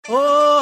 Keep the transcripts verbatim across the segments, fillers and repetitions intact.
ओ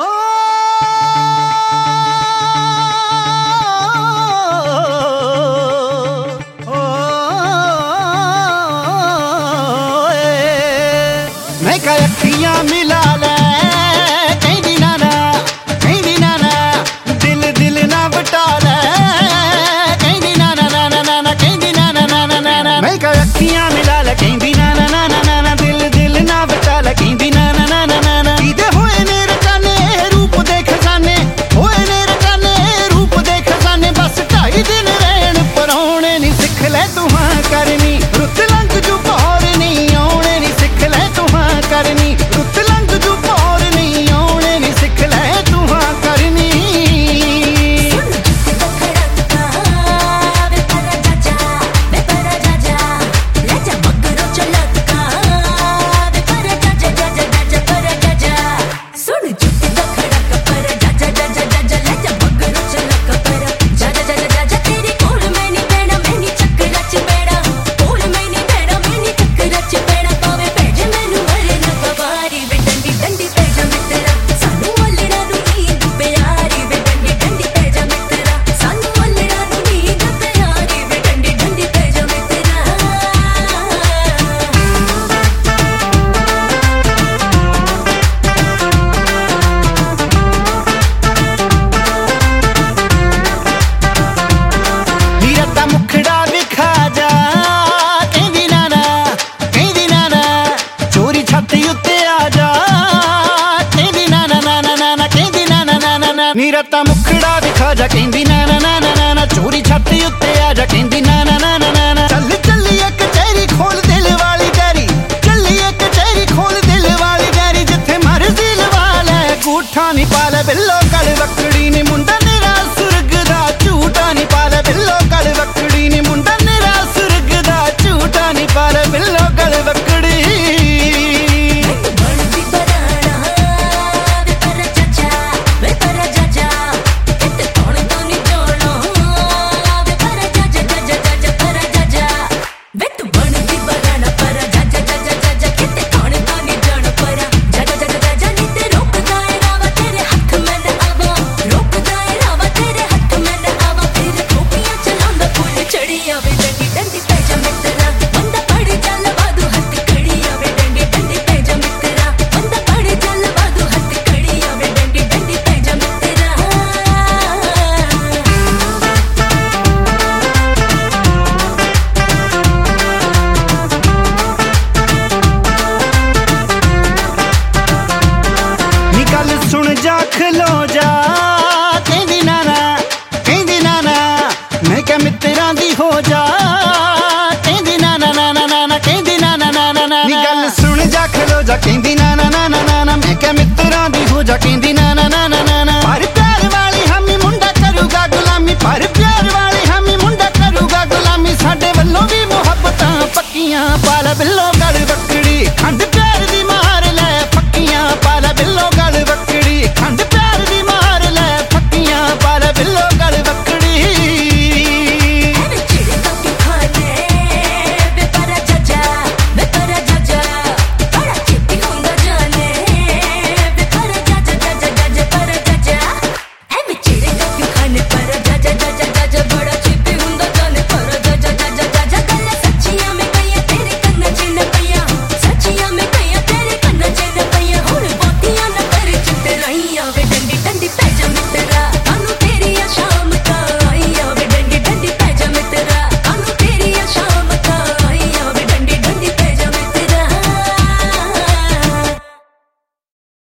मैं क्या अखियां मिला ले कहदी ना ना कहदी ना ना दिल दिल ना बटा ले कहदी ना ना ना ना ना कहदी ना ना ना ना ना मैं क्या अखियां मिला ले कहदी ना ना ना ना ना दिल दिल ना बटा ले कहदी ना ना ना ना ना कीदे होए ने रचाने रूप दे खजाने होए ने रचाने रूप दे खजाने बस ढाई दिन रहन परौने नहीं सिख ले तू हां करनी रुत लंघ जू पौर नहीं आउणे नहीं सिख ले तू हां करनी रुत लंघ जू पौर नहीं आउणे नहीं सिख ले तू हां करनी नीरता मुखड़ा दिखा जा कहंदी ना ना ना ना ना चोरी छाती उत्ते आ जा कहंदी ना ना ना ना ना चल चली एक चेरी खोल दिल वाली गैरी चली एक चेरी खोल दिल वाली गैरी जिथे मर्जी लवा ले गूठा नहीं पा ले बिल्लो गल वकड़ी नी मुंडा मेरा सुर्ग दा झूठा नहीं पा ले बिल्लो गल वकड़ी नी मुंडा मेरा सुर्ग दा झूठा नहीं पा ले बिल्लो गल वकड़ी खलो जा कहंदी ना ना कहंदी ना ना मैं क्या मित्रां दी हो जा कहंदी ना ना ना ना ना कहंदी ना ना ना ना ना नी गल सुन जा खलो जा कहंदी ना ना ना ना ना मैं क्या मित्रां दी हो जा कहंदी ना ना ना ना